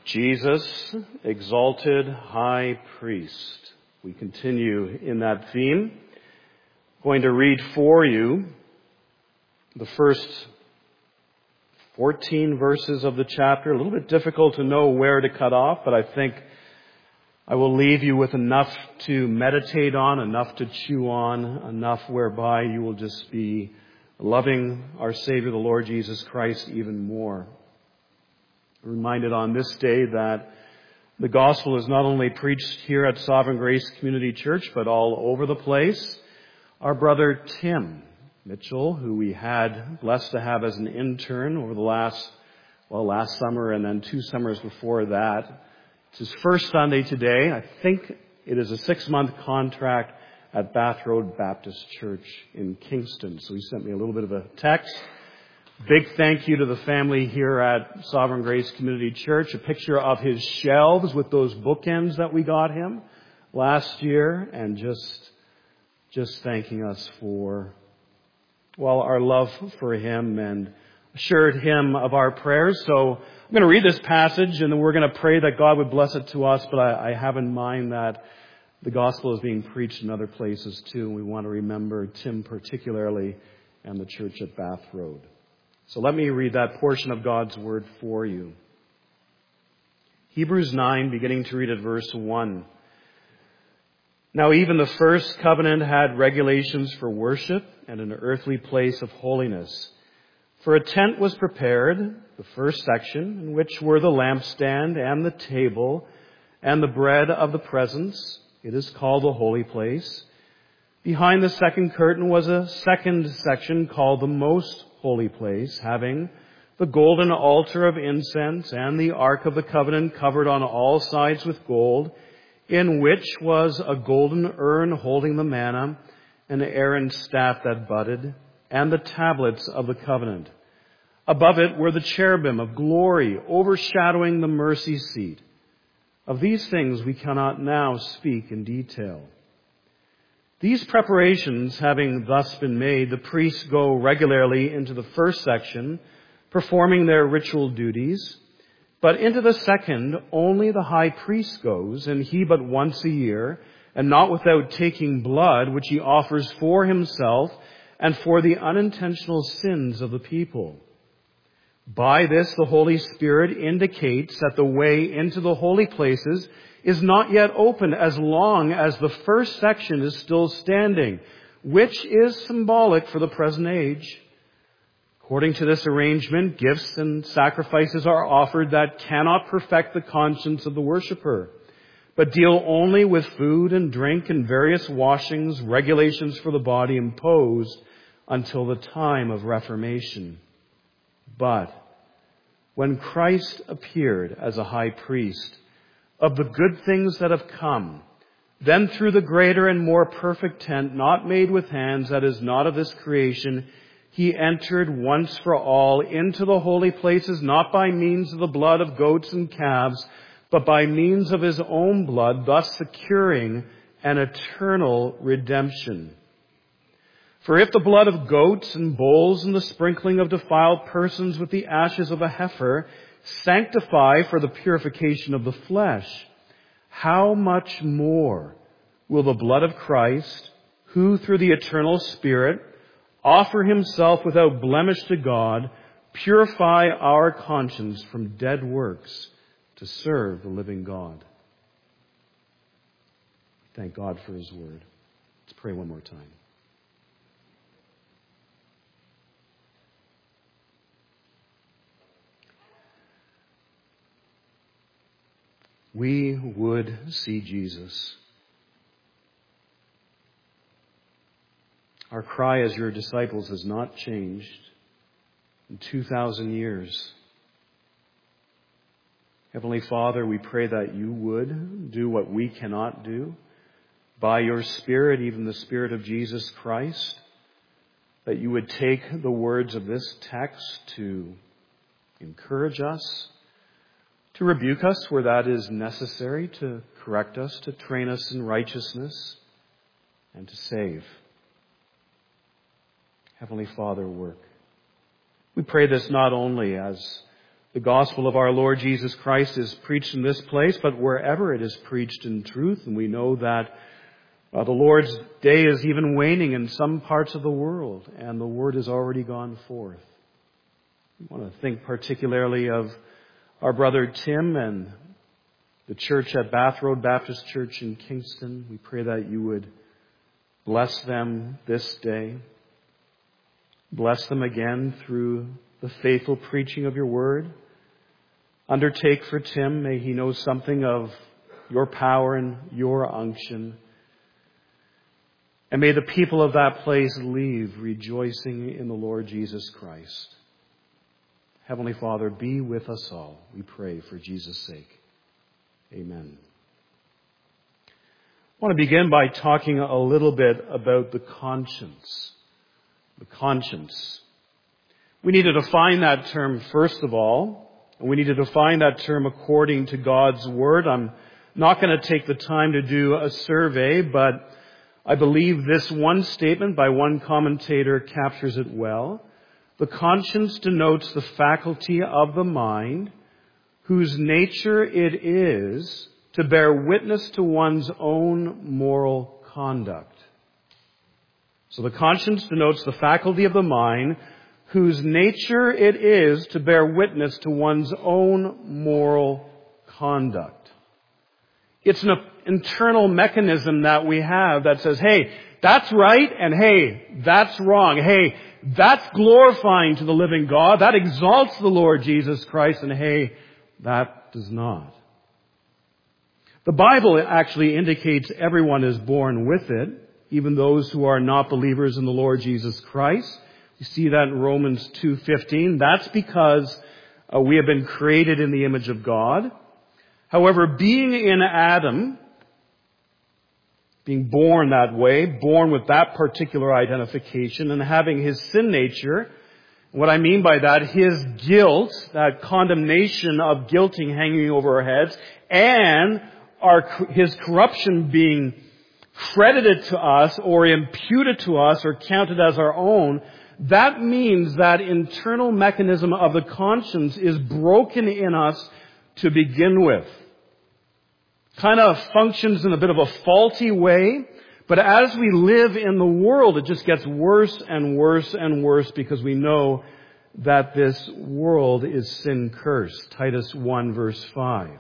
Jesus, exalted high priest. We continue in that theme. I'm going to read for you the first 14 verses of the chapter. A little bit difficult to know where to cut off, but I think I will leave you with enough to meditate on, enough to chew on, enough whereby you will just be loving our Savior, the Lord Jesus Christ, even more. I'm reminded on this day that the gospel is not only preached here at Sovereign Grace Community Church, but all over the place. Our brother Tim Mitchell, who we had blessed to have as an intern over the last summer and then 2 summers before that. It's his first Sunday today. I think it is a 6-month contract at Bath Road Baptist Church in Kingston. So he sent me a little bit of a text. Big thank you to the family here at Sovereign Grace Community Church. A picture of his shelves with those bookends that we got him last year, and just thanking us for, our love for him, and assured him of our prayers. So I'm going to read this passage, and then we're going to pray that God would bless it to us, but I have in mind that the gospel is being preached in other places too, and we want to remember Tim particularly and the church at Bath Road. So let me read that portion of God's Word for you. Hebrews 9, beginning to read at verse 1. Now even the first covenant had regulations for worship and an earthly place of holiness. For a tent was prepared, the first section, in which were the lampstand and the table and the bread of the presence. It is called the holy place. Behind the second curtain was a second section called the most holy place, having the golden altar of incense and the ark of the covenant covered on all sides with gold, in which was a golden urn holding the manna, and Aaron's staff that budded, and the tablets of the covenant. Above it were the cherubim of glory overshadowing the mercy seat. Of these things we cannot now speak in detail. These preparations having thus been made, the priests go regularly into the first section, performing their ritual duties. But into the second, only the high priest goes, and he but once a year, and not without taking blood, which he offers for himself and for the unintentional sins of the people. By this, the Holy Spirit indicates that the way into the holy places is not yet open as long as the first section is still standing, which is symbolic for the present age. According to this arrangement, gifts and sacrifices are offered that cannot perfect the conscience of the worshiper, but deal only with food and drink and various washings, regulations for the body imposed until the time of Reformation. But when Christ appeared as a high priest of the good things that have come, then through the greater and more perfect tent, not made with hands, that is not of this creation, he entered once for all into the holy places, not by means of the blood of goats and calves, but by means of his own blood, thus securing an eternal redemption. For if the blood of goats and bulls and the sprinkling of defiled persons with the ashes of a heifer sanctify for the purification of the flesh, how much more will the blood of Christ, who through the eternal Spirit offer himself without blemish to God, purify our conscience from dead works to serve the living God? Thank God for his word. Let's pray one more time. We would see Jesus. Our cry as your disciples has not changed in 2,000 years. Heavenly Father, we pray that you would do what we cannot do by your Spirit, even the Spirit of Jesus Christ, that you would take the words of this text to encourage us, to rebuke us where that is necessary, to correct us, to train us in righteousness, and to save. Heavenly Father, work. We pray this not only as The gospel of our Lord Jesus Christ is preached in this place, but wherever it is preached in truth, and we know that the Lord's day is even waning in some parts of the world, and the word has already gone forth. We want to think particularly of our brother Tim and the church at Bath Road Baptist Church in Kingston. We pray that you would bless them this day. Bless them again through the faithful preaching of your word. Undertake for Tim. May he know something of your power and your unction. And may the people of that place leave rejoicing in the Lord Jesus Christ. Heavenly Father, be with us all, we pray, for Jesus' sake. Amen. I want to begin by talking a little bit about the conscience. The conscience. We need to define that term first of all, and we need to define that term according to God's Word. I'm not going to take the time to do a survey, but I believe this one statement by one commentator captures it well. The conscience denotes the faculty of the mind whose nature it is to bear witness to one's own moral conduct. So the conscience denotes the faculty of the mind whose nature it is to bear witness to one's own moral conduct. It's an internal mechanism that we have that says, hey, that's right, and hey, that's wrong. Hey, that's glorifying to the living God. That exalts the Lord Jesus Christ, and hey, that does not. The Bible actually indicates everyone is born with it, even those who are not believers in the Lord Jesus Christ. You see that in Romans 2:15. That's because we have been created in the image of God. However, being in Adam, being born that way, born with that particular identification, and having his sin nature, what I mean by that, his guilt, that condemnation of guilting hanging over our heads, and his corruption being credited to us or imputed to us or counted as our own, that means that internal mechanism of the conscience is broken in us to begin with. Kind of functions in a bit of a faulty way, but as we live in the world, it just gets worse and worse and worse because we know that this world is sin-cursed. Titus 1 verse 5.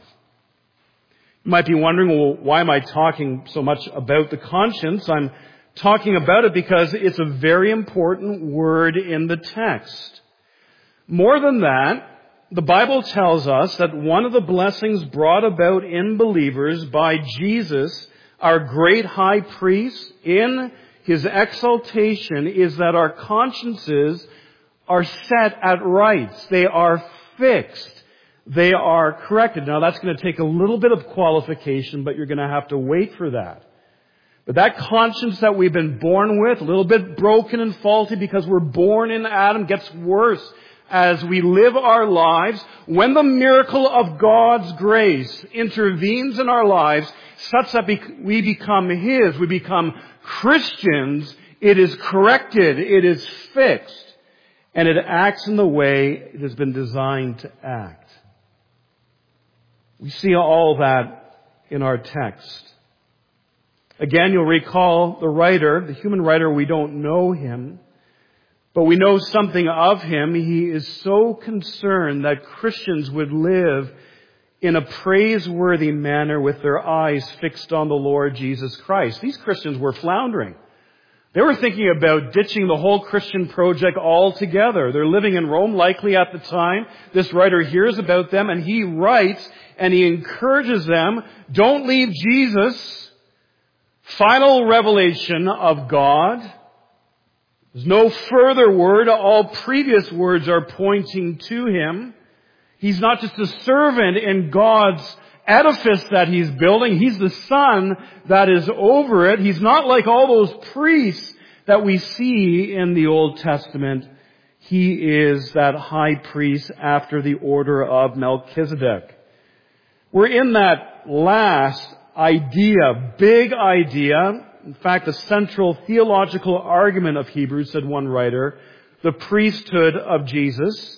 You might be wondering, well, why am I talking so much about the conscience? I'm talking about it because it's a very important word in the text. More than that, the Bible tells us that one of the blessings brought about in believers by Jesus, our great high priest, in his exaltation, is that our consciences are set at rights. They are fixed. They are corrected. Now that's going to take a little bit of qualification, but you're going to have to wait for that. But that conscience that we've been born with, a little bit broken and faulty because we're born in Adam, gets worse as we live our lives. When the miracle of God's grace intervenes in our lives such that we become His, we become Christians, it is corrected, it is fixed, and it acts in the way it has been designed to act. We see all that in our text. Again, you'll recall the writer, the human writer, we don't know him, but we know something of him. He is so concerned that Christians would live in a praiseworthy manner with their eyes fixed on the Lord Jesus Christ. These Christians were floundering. They were thinking about ditching the whole Christian project altogether. They're living in Rome, likely at the time. This writer hears about them, and he writes, and he encourages them, don't leave Jesus. Final revelation of God. There's no further word. All previous words are pointing to Him. He's not just a servant in God's edifice that He's building. He's the Son that is over it. He's not like all those priests that we see in the Old Testament. He is that high priest after the order of Melchizedek. We're in that last idea, big idea. In fact, the central theological argument of Hebrews, said one writer, the priesthood of Jesus.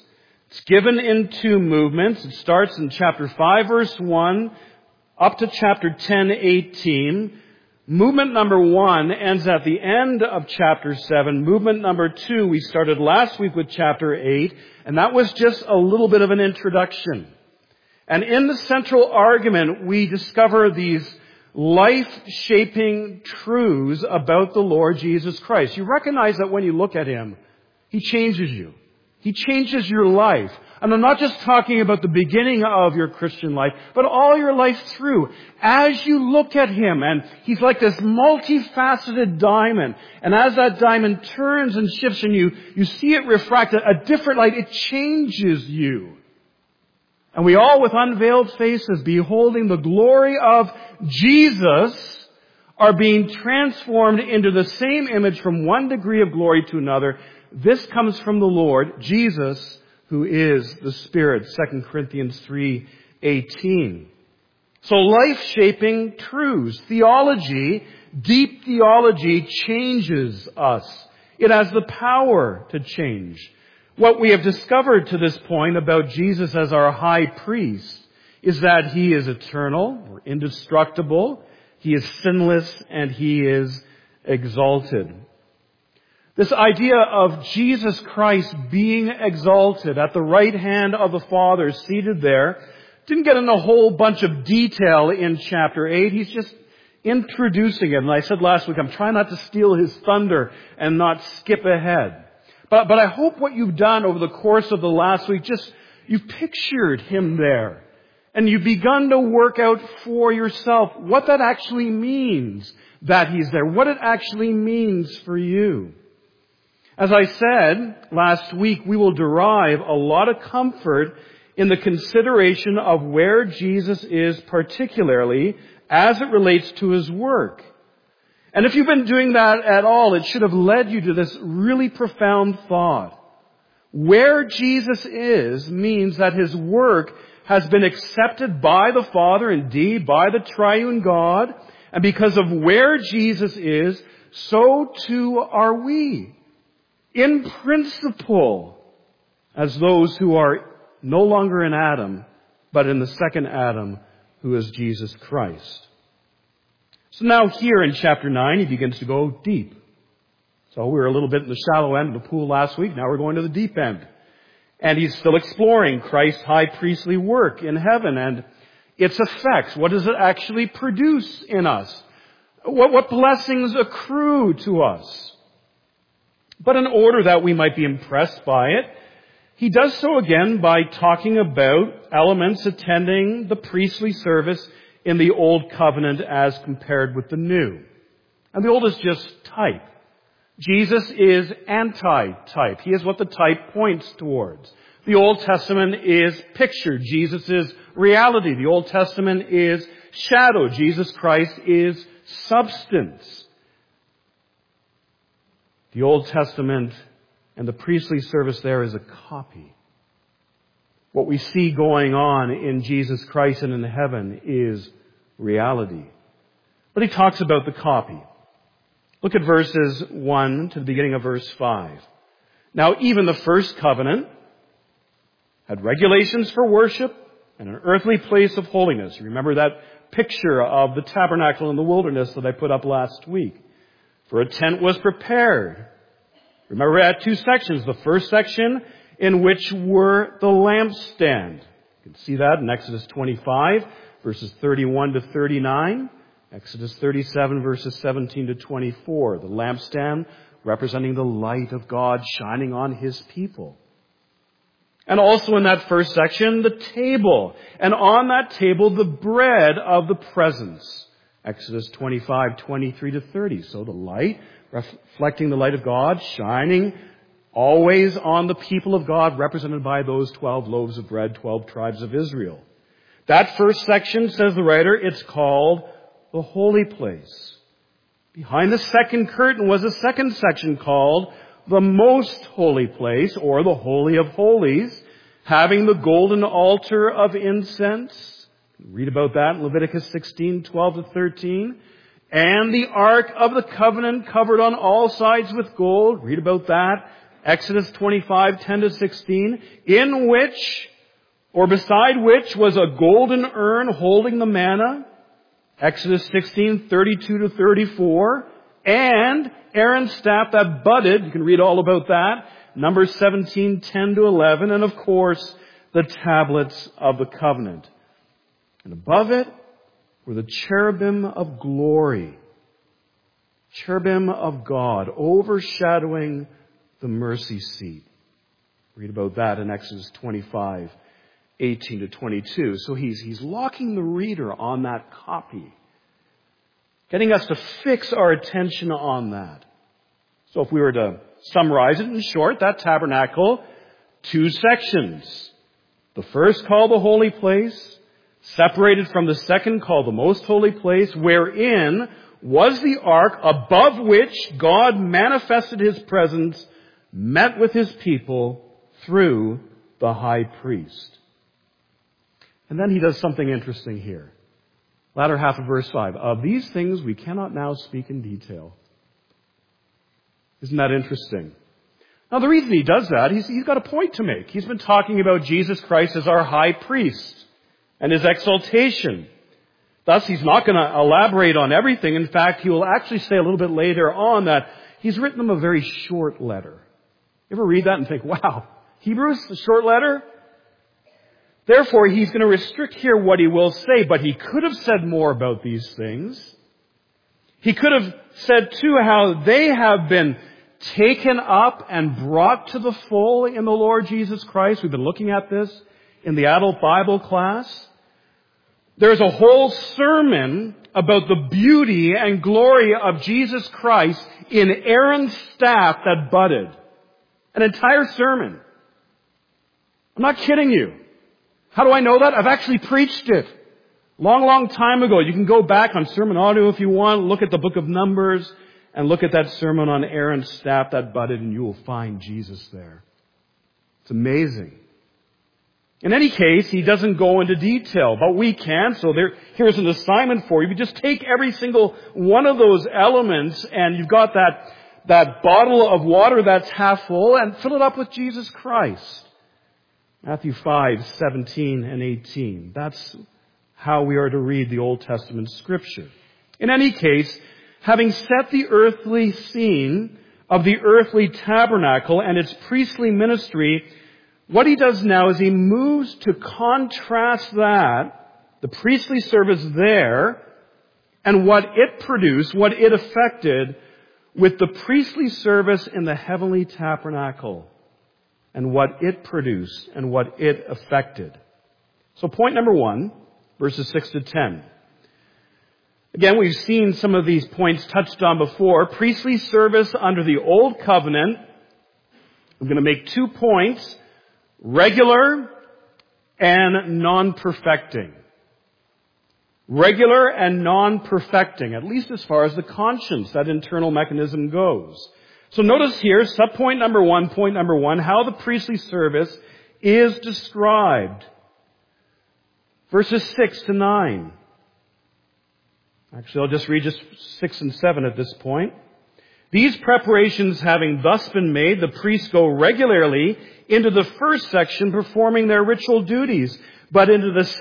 It's given in two movements. It starts in chapter 5, verse 1, up to chapter 10, 18. Movement number 1 ends at the end of chapter 7. Movement number 2, we started last week with chapter 8, and that was just a little bit of an introduction. And in the central argument, we discover these life-shaping truths about the Lord Jesus Christ. You recognize that when you look at Him, He changes you. He changes your life. And I'm not just talking about the beginning of your Christian life, but all your life through. As you look at Him, and He's like this multifaceted diamond, and as that diamond turns and shifts and you see it refract a different light, it changes you. And we all, with unveiled faces, beholding the glory of Jesus, are being transformed into the same image from one degree of glory to another. This comes from the Lord, Jesus, who is the Spirit. 2 Corinthians 3:18. So life-shaping truths. Theology, deep theology, changes us. It has the power to change. What we have discovered to this point about Jesus as our high priest is that He is eternal or indestructible, He is sinless, and He is exalted. This idea of Jesus Christ being exalted at the right hand of the Father, seated there, didn't get in a whole bunch of detail in chapter 8. He's just introducing it. And I said last week, I'm trying not to steal His thunder and not skip ahead. But I hope what you've done over the course of the last week, you've pictured Him there. And you've begun to work out for yourself what that actually means that He's there. What it actually means for you. As I said last week, we will derive a lot of comfort in the consideration of where Jesus is, particularly as it relates to His work. And if you've been doing that at all, it should have led you to this really profound thought. Where Jesus is means that His work has been accepted by the Father, indeed by the triune God. And because of where Jesus is, so too are we. In principle, as those who are no longer in Adam, but in the second Adam, who is Jesus Christ. So now here in chapter 9, He begins to go deep. So we were a little bit in the shallow end of the pool last week. Now we're going to the deep end. And He's still exploring Christ's high priestly work in heaven and its effects. What does it actually produce in us? What blessings accrue to us? But in order that we might be impressed by it, He does so again by talking about elements attending the priestly service in the Old Covenant as compared with the New. And the Old is just type. Jesus is anti-type. He is what the type points towards. The Old Testament is picture. Jesus is reality. The Old Testament is shadow. Jesus Christ is substance. The Old Testament and the priestly service there is a copy. What we see going on in Jesus Christ and in heaven is reality. But He talks about the copy. Look at verses 1 to the beginning of verse 5. Now, even the first covenant had regulations for worship and an earthly place of holiness. You remember that picture of the tabernacle in the wilderness that I put up last week. For a tent was prepared. Remember, we had two sections. The first section in which were the lampstand. You can see that in Exodus 25, verses 31 to 39. Exodus 37, verses 17 to 24. The lampstand representing the light of God shining on His people. And also in that first section, the table. And on that table, the bread of the presence. Exodus 25, 23 to 30. So the light, reflecting the light of God, shining always on the people of God, represented by those 12 loaves of bread, 12 tribes of Israel. That first section, says the writer, it's called the holy place. Behind the second curtain was a second section called the most holy place, or the Holy of Holies, having the golden altar of incense. Read about that in Leviticus 16, 12 to 13. And the Ark of the Covenant covered on all sides with gold. Read about that Exodus 25, 10 to 16, in which, or beside which, was a golden urn holding the manna. Exodus 16, 32 to 34, and Aaron's staff that budded. You can read all about that. Numbers 17, 10 to 11, and of course, the tablets of the covenant. And above it were the cherubim of glory, cherubim of God, overshadowing the mercy seat. Read about that in Exodus 25, 18 to 22. So he's locking the reader on that copy, getting us to fix our attention on that. So if we were to summarize it in short, that tabernacle, 2 sections. The first called the holy place, separated from the second called the most holy place, wherein was the ark above which God manifested his presence, met with his people through the high priest. And then he does something interesting here. Latter half of verse 5. Of these things we cannot now speak in detail. Isn't that interesting? Now the reason he does that, he's got a point to make. He's been talking about Jesus Christ as our high priest and his exaltation. Thus, he's not going to elaborate on everything. In fact, he will actually say a little bit later on that he's written them a very short letter. You ever read that and think, wow, Hebrews, a short letter? Therefore, he's going to restrict here what he will say, but he could have said more about these things. He could have said, too, how they have been taken up and brought to the full in the Lord Jesus Christ. We've been looking at this in the adult Bible class. There's a whole sermon about the beauty and glory of Jesus Christ in Aaron's staff that budded. An entire sermon. I'm not kidding you. How do I know that? I've actually preached it. Long time ago. You can go back on sermon audio if you want, look at the book of Numbers, and look at that sermon on Aaron's staff that budded, and you will find Jesus there. It's amazing. In any case, he doesn't go into detail, but we can. So here's an assignment for you. You just take every single one of those elements, and you've got that bottle of water that's half full, and fill it up with Jesus Christ. Matthew 5, 17 and 18. That's how we are to read the Old Testament Scripture. In any case, having set the earthly scene of the earthly tabernacle and its priestly ministry, what he does now is he moves to contrast that, the priestly service there, and what it produced, what it affected, with the priestly service in the heavenly tabernacle, and what it produced and what it affected. So point number 1, verses 6 to 10. Again, we've seen some of these points touched on before. Priestly service under the Old Covenant. I'm going to make 2 points. Regular and non-perfecting. Regular and non-perfecting, at least as far as the conscience, that internal mechanism goes. So notice here, subpoint number 1, point number 1, how the priestly service is described. Verses 6 to 9. Actually, I'll just read 6 and 7 at this point. These preparations having thus been made, the priests go regularly into the first section performing their ritual duties, but into the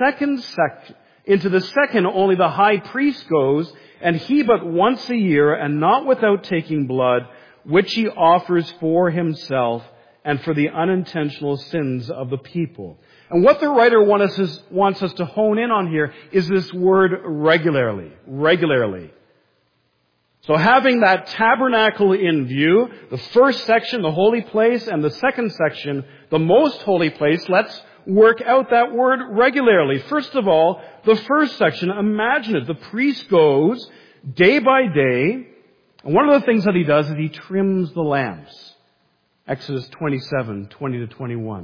second only the high priest goes, and he but once a year, and not without taking blood, which he offers for himself and for the unintentional sins of the people. And what the writer wants us to hone in on here is this word regularly. Regularly. So having that tabernacle in view, the first section, the holy place, and the second section, the most holy place, let's work out that word regularly. First of all, the first section, imagine it. The priest goes day by day, and one of the things that he does is he trims the lamps. Exodus 27, 20 to 21.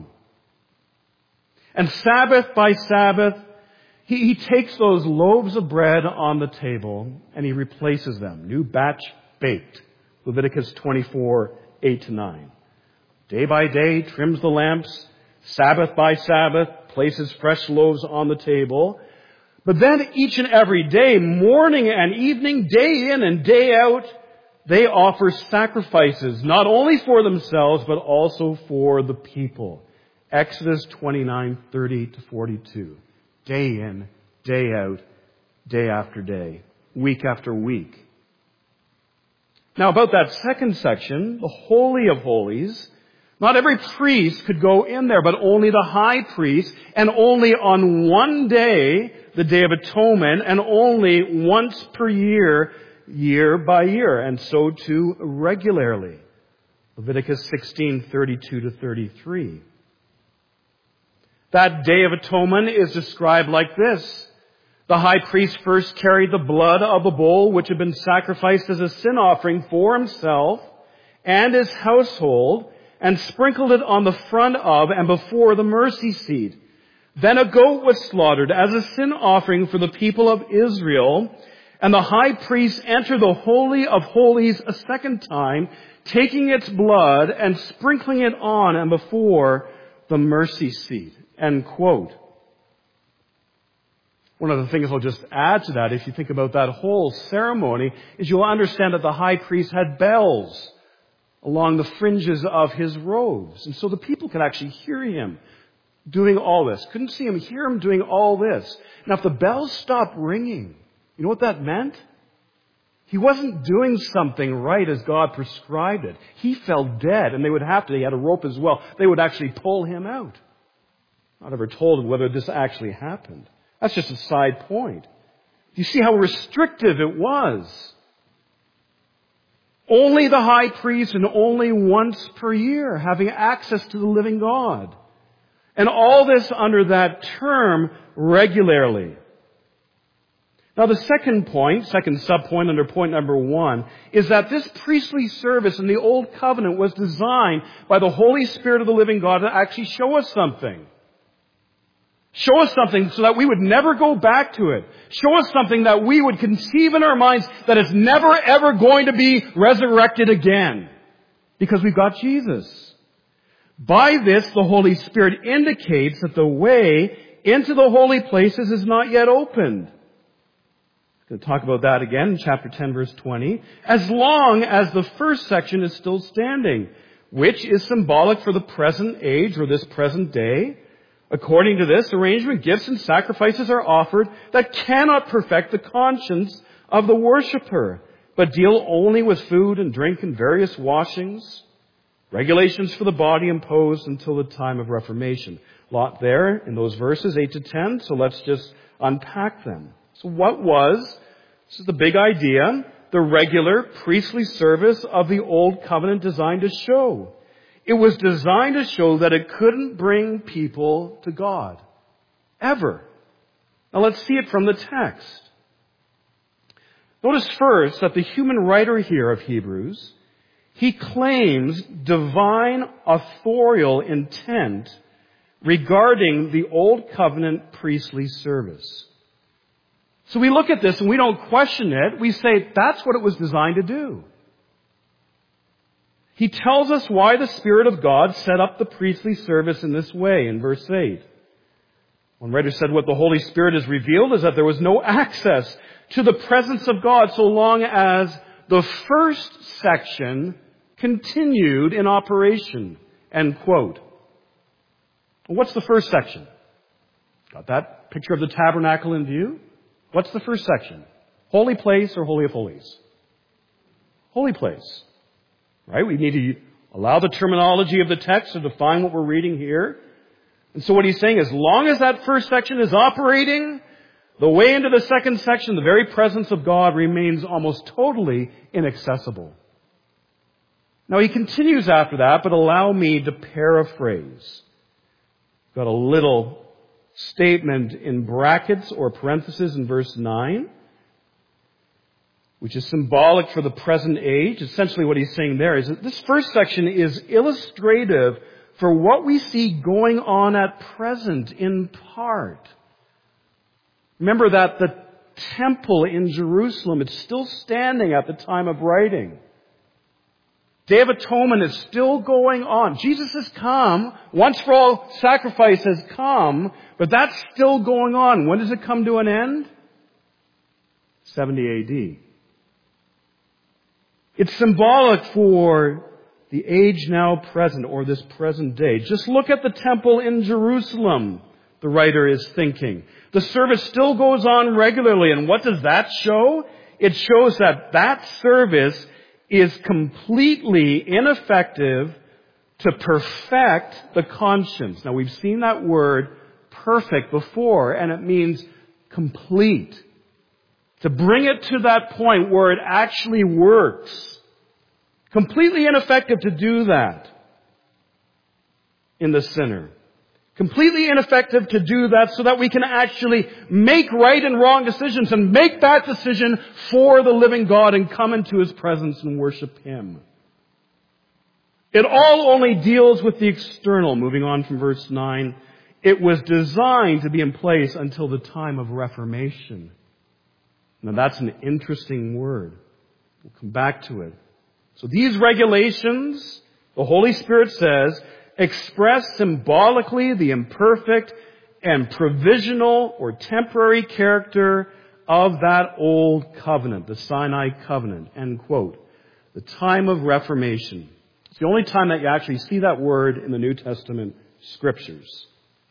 And Sabbath by Sabbath, he takes those loaves of bread on the table and he replaces them. New batch baked. Leviticus 24, 8 to 9. Day by day, trims the lamps. Sabbath by Sabbath, places fresh loaves on the table. But then each and every day, morning and evening, day in and day out, they offer sacrifices, not only for themselves, but also for the people. Exodus 29:30-42. Day in, day out, day after day, week after week. Now about that second section, the Holy of Holies, not every priest could go in there, but only the high priest, and only on one day, the Day of Atonement, and only once per year, year by year, and so too regularly. Leviticus 16:32-33. That Day of Atonement is described like this. The high priest first carried the blood of the bull, which had been sacrificed as a sin offering for himself and his household, and sprinkled it on the front of and before the mercy seat. Then a goat was slaughtered as a sin offering for the people of Israel, and the high priest entered the Holy of Holies a second time, taking its blood and sprinkling it on and before the mercy seat. End quote. One of the things I'll just add to that, if you think about that whole ceremony, is you'll understand that the high priest had bells along the fringes of his robes. And so the people could actually hear him doing all this. Couldn't see him, hear him doing all this. Now if the bells stopped ringing, you know what that meant? He wasn't doing something right as God prescribed it. He fell dead, and he had a rope as well. They would actually pull him out. Not ever told whether this actually happened. That's just a side point. You see how restrictive it was. Only the high priest and only once per year having access to the living God. And all this under that term, regularly. Now the second sub-point under point number 1, is that this priestly service in the Old Covenant was designed by the Holy Spirit of the living God to actually show us something. Show us something so that we would never go back to it. Show us something that we would conceive in our minds that is never ever going to be resurrected again. Because we've got Jesus. By this, the Holy Spirit indicates that the way into the holy places is not yet opened. I'm going to talk about that again in chapter 10, verse 20. As long as the first section is still standing, which is symbolic for the present age or this present day. According to this arrangement, gifts and sacrifices are offered that cannot perfect the conscience of the worshiper, but deal only with food and drink and various washings, regulations for the body imposed until the time of Reformation. A lot there in those verses, 8 to 10, so let's just unpack them. So this is the big idea, the regular priestly service of the Old Covenant designed to show. It was designed to show that it couldn't bring people to God. Ever. Now let's see it from the text. Notice first that the human writer here of Hebrews, he claims divine authorial intent regarding the Old Covenant priestly service. So we look at this and we don't question it. We say that's what it was designed to do. He tells us why the Spirit of God set up the priestly service in this way in verse 8. One writer said what the Holy Spirit has revealed is that there was no access to the presence of God so long as the first section continued in operation. End quote. What's the first section? Got that picture of the tabernacle in view? What's the first section? Holy place or Holy of Holies? Holy place. Right? We need to allow the terminology of the text to define what we're reading here. And so what he's saying is, as long as that first section is operating, the way into the second section, the very presence of God remains almost totally inaccessible. Now he continues after that, but allow me to paraphrase. Got a little statement in brackets or parentheses in verse 9. Which is symbolic for the present age. Essentially what he's saying there is that this first section is illustrative for what we see going on at present in part. Remember that the temple in Jerusalem, it's still standing at the time of writing. Day of Atonement is still going on. Jesus has come. Once for all sacrifice has come, but that's still going on. When does it come to an end? 70 AD. It's symbolic for the age now present, or this present day. Just look at the temple in Jerusalem, the writer is thinking. The service still goes on regularly, and what does that show? It shows that that service is completely ineffective to perfect the conscience. Now, we've seen that word perfect before, and it means complete. To bring it to that point where it actually works. Completely ineffective to do that in the sinner. Completely ineffective to do that so that we can actually make right and wrong decisions and make that decision for the living God and come into His presence and worship Him. It all only deals with the external. Moving on from verse 9. It was designed to be in place until the time of Reformation. Now that's an interesting word. We'll come back to it. So these regulations, the Holy Spirit says, express symbolically the imperfect and provisional or temporary character of that old covenant, the Sinai covenant, end quote. The time of Reformation. It's the only time that you actually see that word in the New Testament scriptures.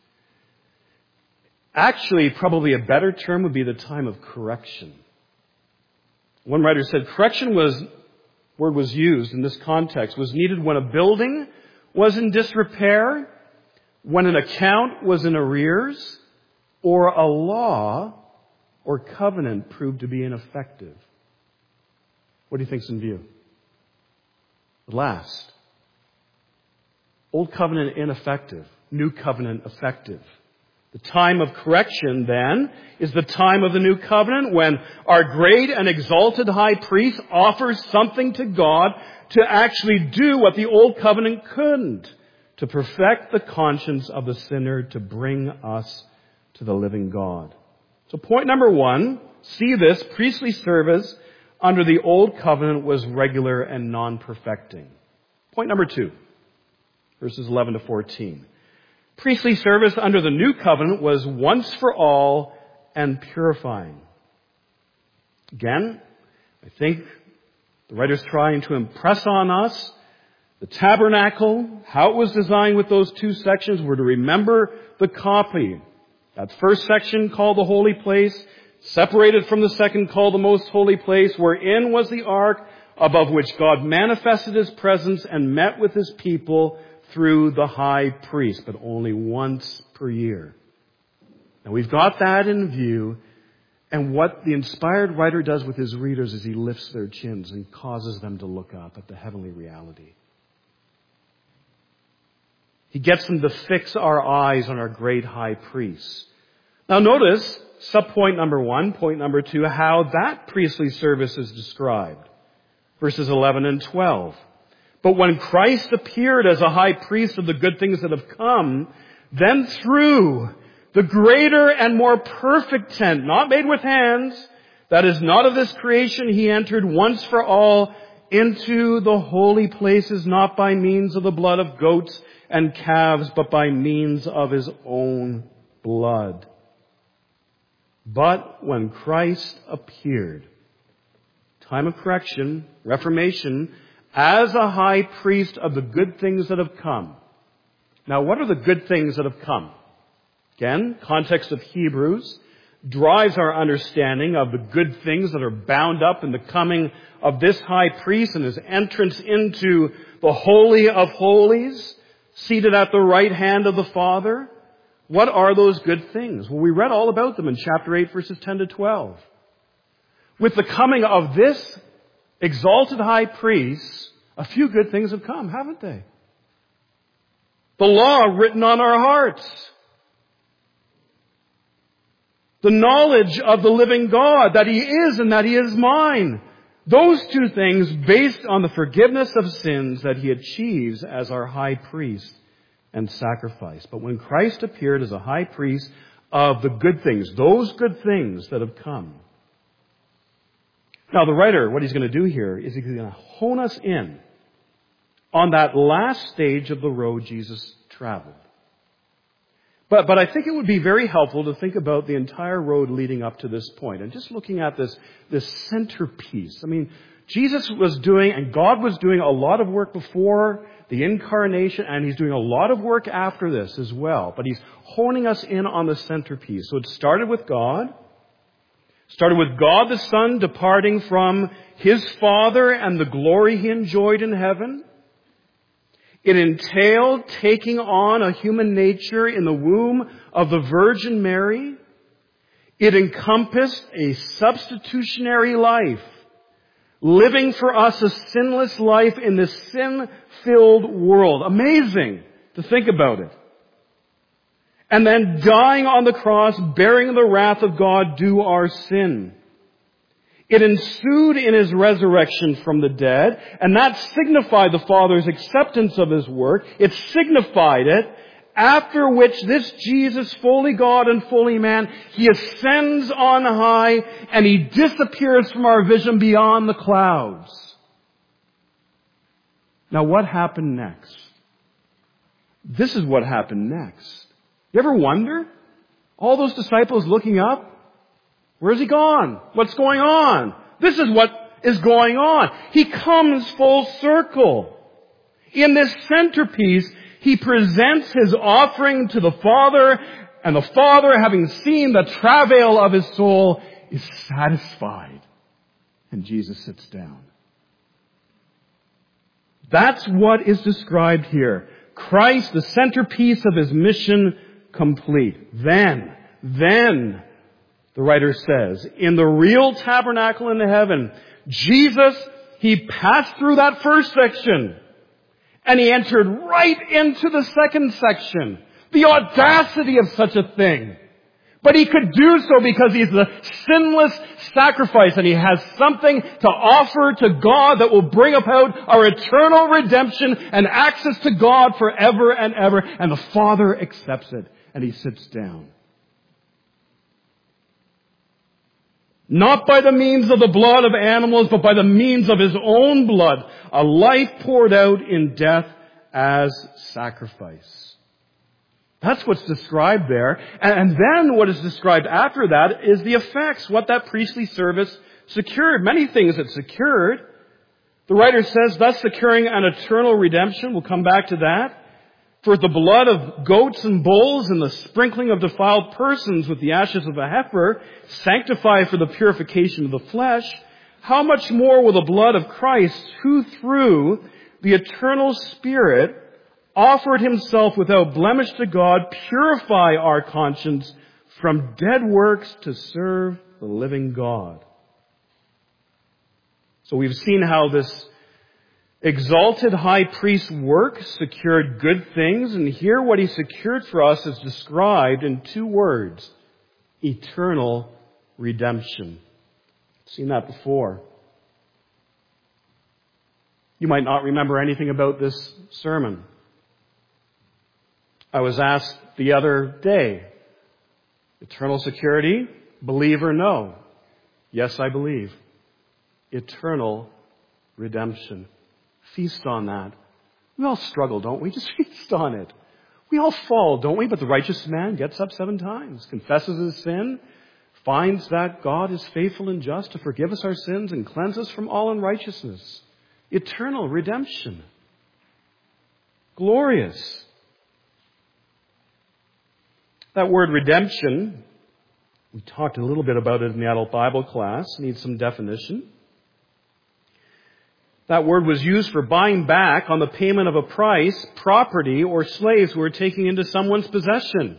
Actually, probably a better term would be the time of correction. One writer said word was used in this context, was needed when a building was in disrepair, when an account was in arrears, or a law or covenant proved to be ineffective. What do you think's in view? The last. Old covenant ineffective, new covenant effective. The time of correction, then, is the time of the new covenant when our great and exalted high priest offers something to God to actually do what the old covenant couldn't, to perfect the conscience of the sinner, to bring us to the living God. So point number 1, see this, priestly service under the old covenant was regular and non-perfecting. Point number 2, verses 11 to 14. Priestly service under the new covenant was once for all and purifying. Again, I think the writer's trying to impress on us the tabernacle, how it was designed with those two sections. We're to remember the copy. That first section called the holy place, separated from the second called the most holy place, wherein was the ark, above which God manifested His presence and met with His people through the high priest, but only once per year. Now we've got that in view, and what the inspired writer does with his readers is he lifts their chins and causes them to look up at the heavenly reality. He gets them to fix our eyes on our great high priest. Now notice, subpoint number 1, point number 2, how that priestly service is described. Verses 11 and 12. But when Christ appeared as a high priest of the good things that have come, then through the greater and more perfect tent, not made with hands, that is not of this creation, He entered once for all into the holy places, not by means of the blood of goats and calves, but by means of His own blood. But when Christ appeared, time of correction, Reformation, as a high priest of the good things that have come. Now, what are the good things that have come? Again, context of Hebrews drives our understanding of the good things that are bound up in the coming of this high priest and His entrance into the Holy of Holies, seated at the right hand of the Father. What are those good things? Well, we read all about them in chapter 8, verses 10 to 12. With the coming of this exalted high priest, a few good things have come, haven't they? The law written on our hearts. The knowledge of the living God, that He is and that He is mine. Those two things based on the forgiveness of sins that He achieves as our high priest and sacrifice. But when Christ appeared as a high priest of the good things, those good things that have come. Now the writer, what he's going to do here is he's going to hone us in on that last stage of the road Jesus traveled. But I think it would be very helpful to think about the entire road leading up to this point. And just looking at this centerpiece. I mean, Jesus was doing, and God was doing a lot of work before the incarnation, and He's doing a lot of work after this as well. But He's honing us in on the centerpiece. So it started with God. Started with God the Son departing from His Father and the glory He enjoyed in heaven. It entailed taking on a human nature in the womb of the Virgin Mary. It encompassed a substitutionary life, living for us a sinless life in this sin-filled world. Amazing to think about it. And then dying on the cross, bearing the wrath of God due our sin. It ensued in His resurrection from the dead, and that signified the Father's acceptance of His work. It signified it, after which this Jesus, fully God and fully man, He ascends on high, and He disappears from our vision beyond the clouds. Now what happened next? This is what happened next. You ever wonder? All those disciples looking up, where's He gone? What's going on? This is what is going on. He comes full circle. In this centerpiece, He presents His offering to the Father, and the Father, having seen the travail of His soul, is satisfied. And Jesus sits down. That's what is described here. Christ, the centerpiece of His mission, complete. Then, the writer says, in the real tabernacle in heaven, Jesus, He passed through that first section, and He entered right into the second section. The audacity of such a thing. But He could do so because He's the sinless sacrifice, and He has something to offer to God that will bring about our eternal redemption and access to God forever and ever. And the Father accepts it, and He sits down. Not by the means of the blood of animals, but by the means of His own blood, a life poured out in death as sacrifice. That's what's described there. And then what is described after that is the effects, what that priestly service secured. Many things it secured. The writer says, thus securing an eternal redemption. We'll come back to that. For the blood of goats and bulls and the sprinkling of defiled persons with the ashes of a heifer sanctify for the purification of the flesh, how much more will the blood of Christ, who through the eternal Spirit offered Himself without blemish to God, purify our conscience from dead works to serve the living God. So we've seen how this exalted high priest work secured good things, and here what He secured for us is described in two words: eternal redemption. Seen that before. You might not remember anything about this sermon. I was asked the other day, eternal security, believe or no? Yes, I believe. Eternal redemption. Feast on that. We all struggle, don't we? Just feast on it. We all fall, don't we? But the righteous man gets up 7 times, confesses his sin, finds that God is faithful and just to forgive us our sins and cleanse us from all unrighteousness. Eternal redemption. Glorious. That word redemption, we talked a little bit about it in the adult Bible class, needs some definition. That word was used for buying back on the payment of a price, property, or slaves who were taken into someone's possession.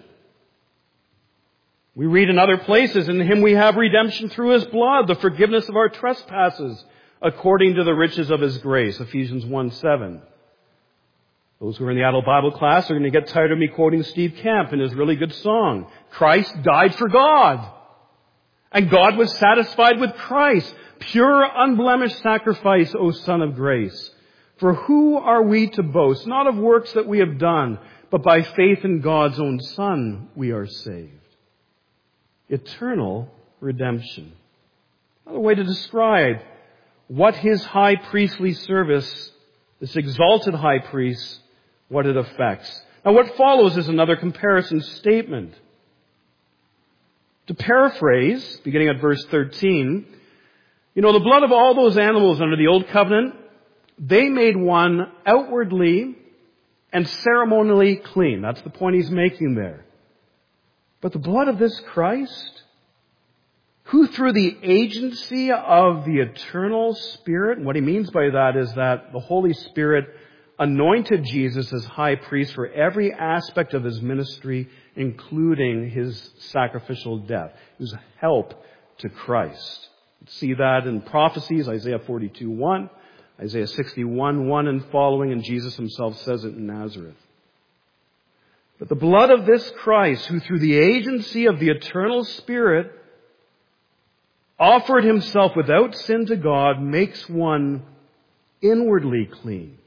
We read in other places, in Him we have redemption through His blood, the forgiveness of our trespasses, according to the riches of His grace, Ephesians 1:7. Those who are in the adult Bible class are going to get tired of me quoting Steve Camp in his really good song, Christ died for God. And God was satisfied with Christ. Pure, unblemished sacrifice, O Son of grace. For who are we to boast? Not of works that we have done, but by faith in God's own Son we are saved. Eternal redemption. Another way to describe what His high priestly service, this exalted high priest, what it affects. Now what follows is another comparison statement. To paraphrase, beginning at verse 13, You know, the blood of all those animals under the Old Covenant, they made one outwardly and ceremonially clean. That's the point he's making there. But the blood of this Christ, who through the agency of the eternal Spirit, and what he means by that is that the Holy Spirit anointed Jesus as high priest for every aspect of his ministry, including his sacrificial death. He was a help to Christ. See that in prophecies, Isaiah 42:1, Isaiah 61:1 and following, and Jesus himself says it in Nazareth. But the blood of this Christ, who through the agency of the eternal Spirit offered himself without sin to God, makes one inwardly clean.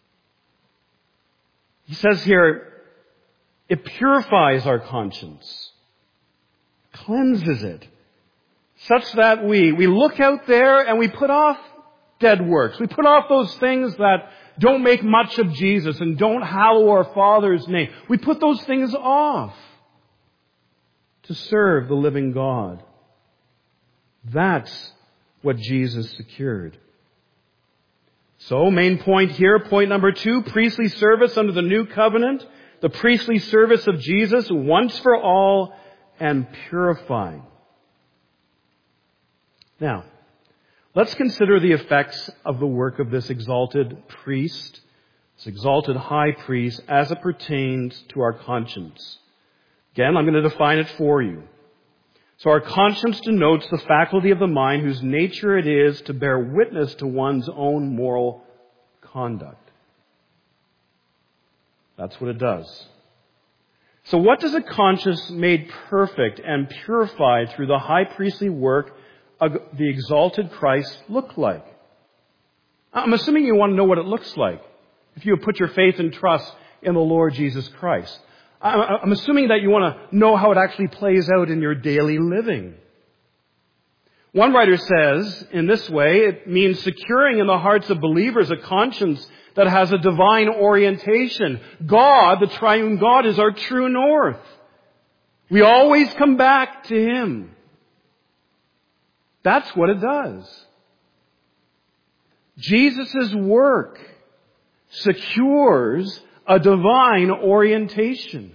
He says here, it purifies our conscience, cleanses it, such that we look out there and we put off dead works. We put off those things that don't make much of Jesus and don't hallow our Father's name. We put those things off to serve the living God. That's what Jesus secured. So, main point here, point number 2, priestly service under the new covenant. The priestly service of Jesus once for all and purifying. Now, let's consider the effects of the work of this exalted priest, this exalted high priest, as it pertains to our conscience. Again, I'm going to define it for you. So our conscience denotes the faculty of the mind whose nature it is to bear witness to one's own moral conduct. That's what it does. So what does a conscience made perfect and purified through the high priestly work of the exalted Christ look like? I'm assuming you want to know what it looks like if you have put your faith and trust in the Lord Jesus Christ. I'm assuming that you want to know how it actually plays out in your daily living. One writer says, in this way, it means securing in the hearts of believers a conscience that has a divine orientation. God, the triune God, is our true north. We always come back to Him. That's what it does. Jesus' work secures a divine orientation.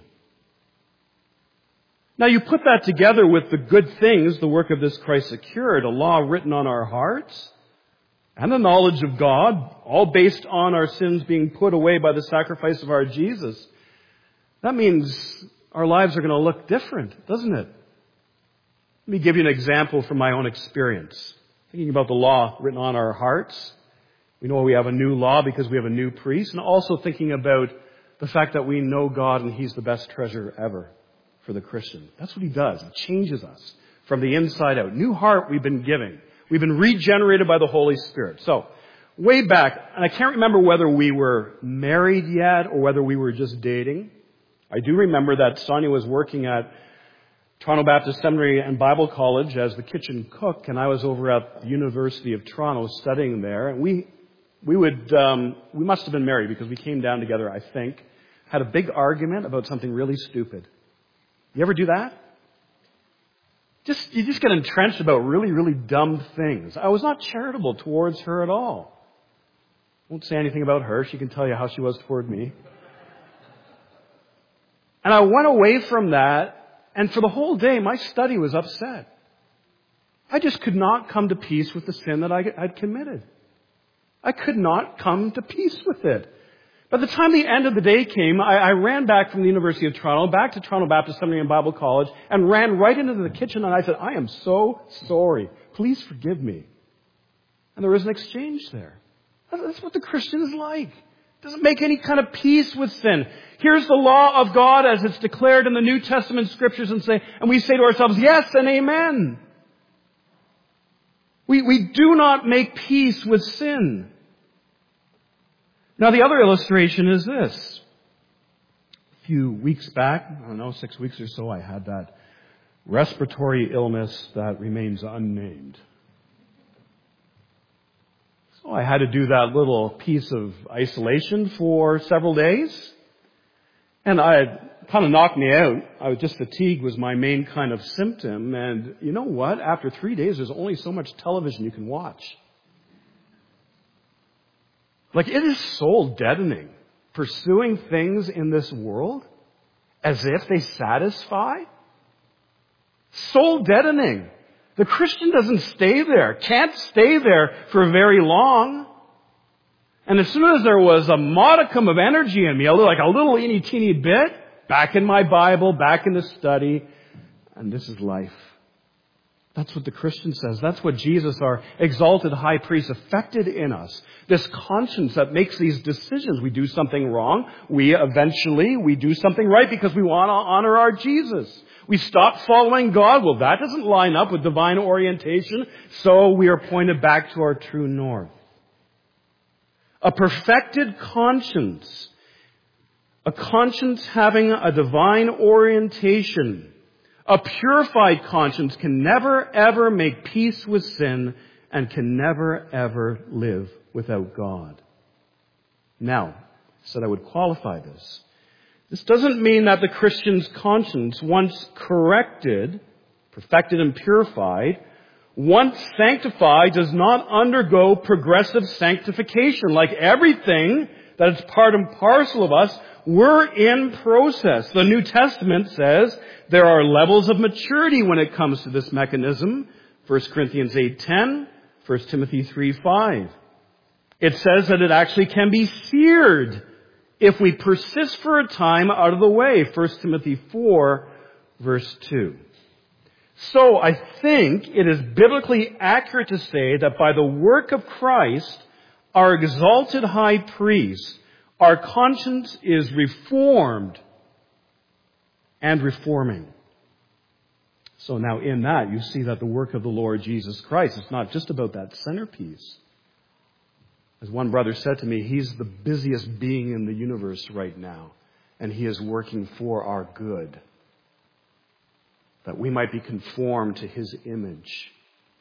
Now you put that together with the good things the work of this Christ secured, a law written on our hearts, and the knowledge of God, all based on our sins being put away by the sacrifice of our Jesus. That means our lives are going to look different, doesn't it? Let me give you an example from my own experience. Thinking about the law written on our hearts. We know we have a new law because we have a new priest, and also thinking about the fact that we know God and He's the best treasure ever for the Christian. That's what He does. He changes us from the inside out. New heart we've been giving. We've been regenerated by the Holy Spirit. So, way back, and I can't remember whether we were married yet or whether we were just dating. I do remember that Sonia was working at Toronto Baptist Seminary and Bible College as the kitchen cook, and I was over at the University of Toronto studying there. And we must have been married because we came down together, I think, had a big argument about something really stupid. You ever do that? You just get entrenched about really, really dumb things. I was not charitable towards her at all. Won't say anything about her. She can tell you how she was toward me. And I went away from that, and for the whole day, my study was upset. I just could not come to peace with the sin that I'd committed. I could not come to peace with it. By the time the end of the day came, I ran back from the University of Toronto, back to Toronto Baptist Seminary and Bible College, and ran right into the kitchen, and I said, I am so sorry. Please forgive me. And there was an exchange there. That's what the Christian is like. Doesn't make any kind of peace with sin. Here's the law of God as it's declared in the New Testament Scriptures, and we say to ourselves, yes and amen. We do not make peace with sin. Now, the other illustration is this. A few weeks back, 6 weeks or so, I had that respiratory illness that remains unnamed. So I had to do that little piece of isolation for several days. And I had kind of knocked me out. I was just fatigue was my main kind of symptom. And you know what? After 3 days, there's only so much television you can watch. Like, it is soul deadening. Pursuing things in this world as if they satisfy. Soul deadening. The Christian doesn't stay there, can't stay there for very long. And as soon as there was a modicum of energy in me, like a little teeny bit, back in my Bible, back in the study, and this is life. That's what the Christian says. That's what Jesus, our exalted high priest, affected in us. This conscience that makes these decisions. We do something wrong. We do something right because we want to honor our Jesus. We stop following God. Well, that doesn't line up with divine orientation. So we are pointed back to our true north. A perfected conscience. A conscience having a divine orientation. A purified conscience can never ever make peace with sin and can never ever live without God. Now, I said I would qualify this. This doesn't mean that the Christian's conscience, once corrected, perfected and purified, once sanctified, does not undergo progressive sanctification. Like everything that is part and parcel of us, we're in process. The New Testament says there are levels of maturity when it comes to this mechanism. 1 Corinthians 8:10, 1 Timothy 3:5. It says that it actually can be seared if we persist for a time out of the way. 1 Timothy 4, verse 2. So I think it is biblically accurate to say that by the work of Christ, our exalted high priest, our conscience is reformed and reforming. So now in that, you see that the work of the Lord Jesus Christ is not just about that centerpiece. As one brother said to me, he's the busiest being in the universe right now, and he is working for our good, that we might be conformed to his image.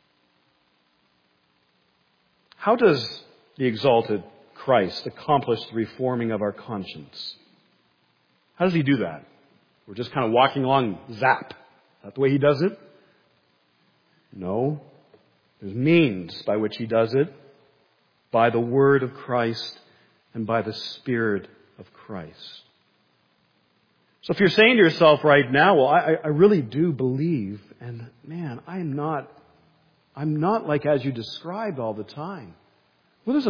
How does the exalted Christ accomplish the reforming of our conscience? How does he do that? We're just kind of walking along, zap. Is that the way he does it? No. There's means by which he does it. By the word of Christ and by the Spirit of Christ. So if you're saying to yourself right now, well, I really do believe, and man, I'm not like as you described all the time. Well, there's a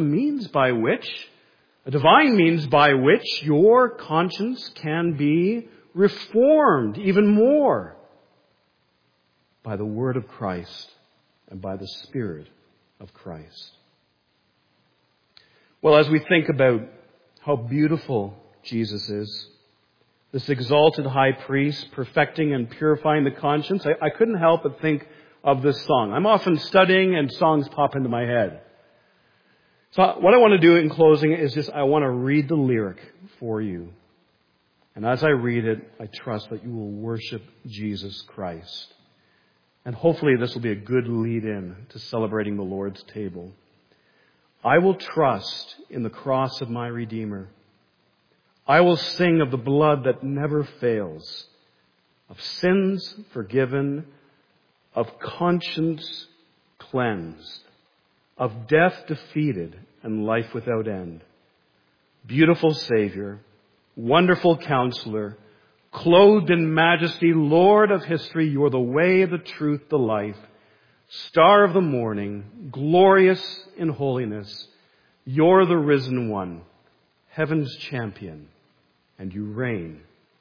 divine means by which your conscience can be reformed even more by the word of Christ and by the Spirit of Christ. Well, as we think about how beautiful Jesus is, this exalted high priest perfecting and purifying the conscience, I couldn't help but think of this song. I'm often studying and songs pop into my head. So what I want to do in closing is I want to read the lyric for you. And as I read it, I trust that you will worship Jesus Christ. And hopefully this will be a good lead-in to celebrating the Lord's table. I will trust in the cross of my Redeemer. I will sing of the blood that never fails, of sins forgiven, of conscience cleansed, of death defeated and life without end. Beautiful Savior, wonderful Counselor, clothed in majesty, Lord of history, you're the way, the truth, the life, Star of the morning, glorious in holiness, you're the risen one, heaven's champion, and you reign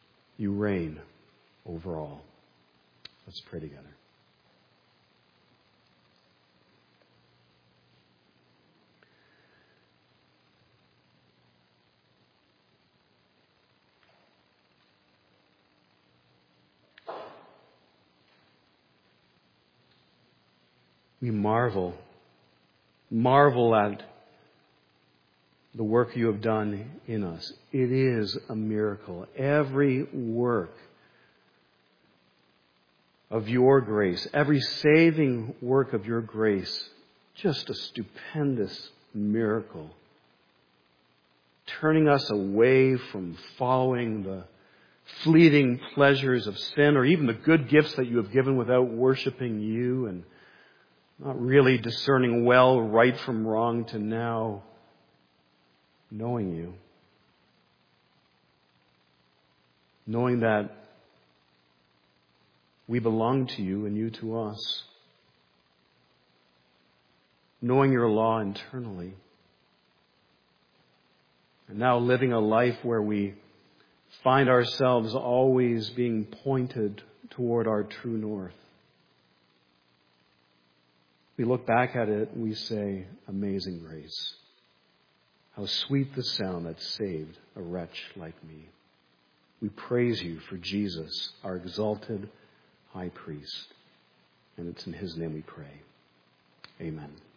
over all. Let's pray together. We marvel at the work you have done in us. It is a miracle. Every work of your grace, every saving work of your grace, just a stupendous miracle. Turning us away from following the fleeting pleasures of sin, or even the good gifts that you have given without worshiping you, and not really discerning well right from wrong, to now knowing you. Knowing that we belong to you and you to us. Knowing your law internally. And now living a life where we find ourselves always being pointed toward our true north. We look back at it and we say, amazing grace. How sweet the sound that saved a wretch like me. We praise you for Jesus, our exalted high priest. And it's in his name we pray. Amen.